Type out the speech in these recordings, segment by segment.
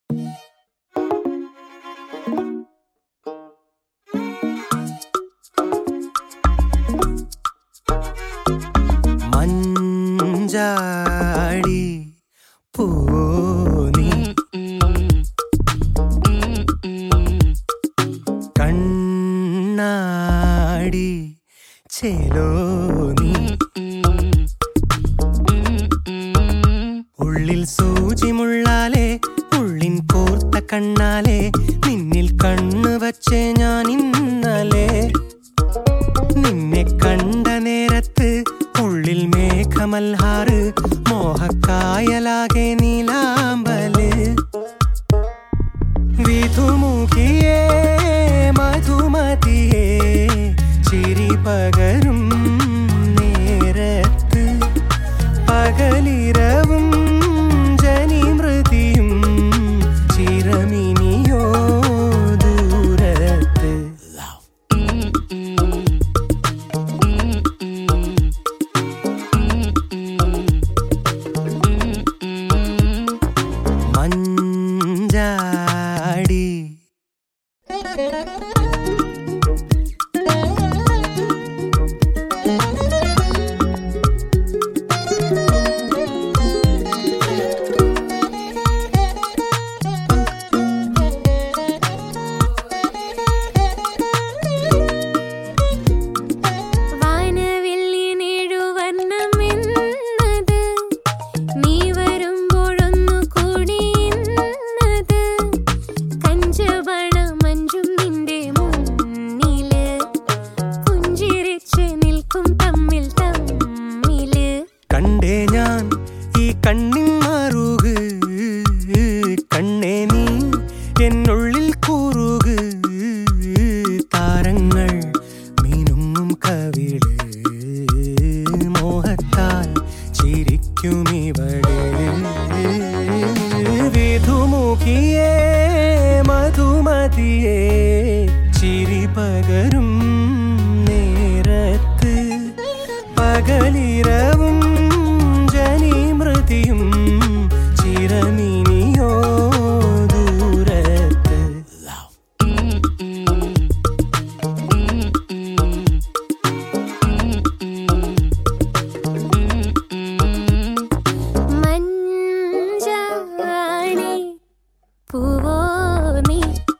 മഞ്ചാടി പൂനി കണ്ണാടി ചേലോനി ഉള്ളിൽ സൂചിമുള്ളാലേ ഉള്ളിൻ കോർത്ത കണ്ണാലേ നിന്നിൽ കണ്ണു വച്ചേ ഞാൻ ഇന്നലെ നിന്നെ കണ്ട നേരത്ത് ഉള്ളിൽ മേഘമൽഹാറ് മോഹക്കായലാകെ നീലാമ്പല് വിധുമുഖിയേ മധുമതിയേ ചിരി പകരും നേരത്ത് പകലിരവും ജനിമൃതിയും ചിരമിനിയോ ദൂരത്ത് മഞ്ചാടി കണ്ടേ ഞാൻ ഈ കണ്ണിൻ മാറുക് കണ്ണേ നീ എന്നുള്ളിൽ കൂറുക് താരങ്ങൾ മീനുങ്ങും കവിള് മോഹത്താൽ ചിരിക്കുമിവള് വിധുമുഖിയേ മധുമതിയേ ചിരി പകരും നേരത്ത് പകലിരവും ജനിമൃതിയും ചിരമിനിയോ ദൂരത്ത് മഞ്ചാടി പൂവോ നീ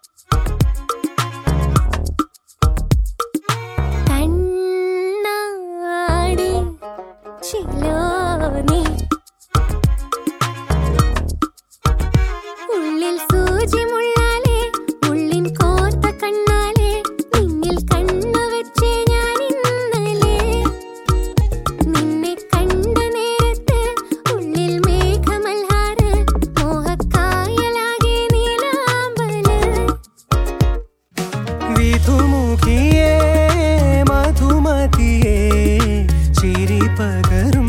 കണ്ണാടി ചിലോനി ഉള്ളിൽ സൂചിമുള്ളാലേ ഉള്ളിൻ കോർത്ത കണ്ണാലേ നിന്നിൽ കണ്ണു വെച്ചേ ഞാൻ ഇന്നലെ നിന്നെ കണ്ട നേരത്ത് ഉള്ളിൽ മേഘമൽഹാറ് മോഹക്കായലാകെ നീലാമ്പല് വിധുമുഖിയേ മധുമതിയേ ചിരി പകരും